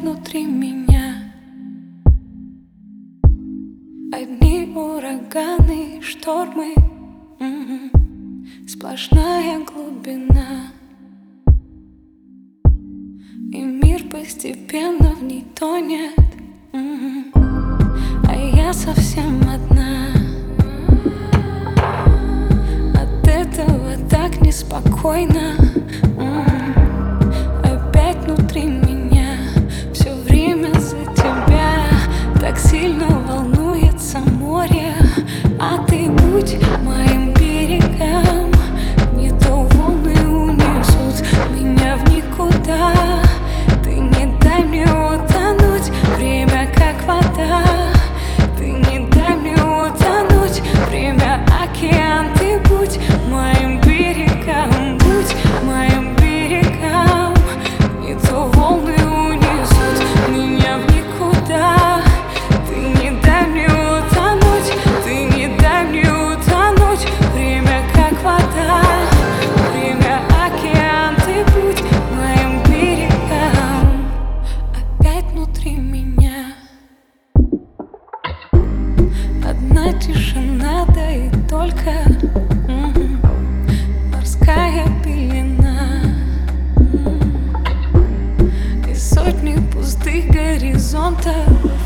внутри меня. Одни ураганы, штормы, сплошная глубина. И мир постепенно в ней тонет, а я совсем одна. От этого так неспокойно. Опять внутри меня все время за тебя. Так сильно волнуется море, а ты будь моим берегом. Не то волны унесут меня в никуда. Ты не дай мне утонуть, время как вода. Ты не дай мне утонуть, время океан. Ты будь моим берегом, будь моим берегом. Не то волны унесут меня в никуда. Ты не дай мне утонуть, ты не дай мне утонуть, время как вода. Время океан, ты будь моим берегом. Опять внутри меня одна тишина, да и только морская пелена. И сотни пустых горизонтов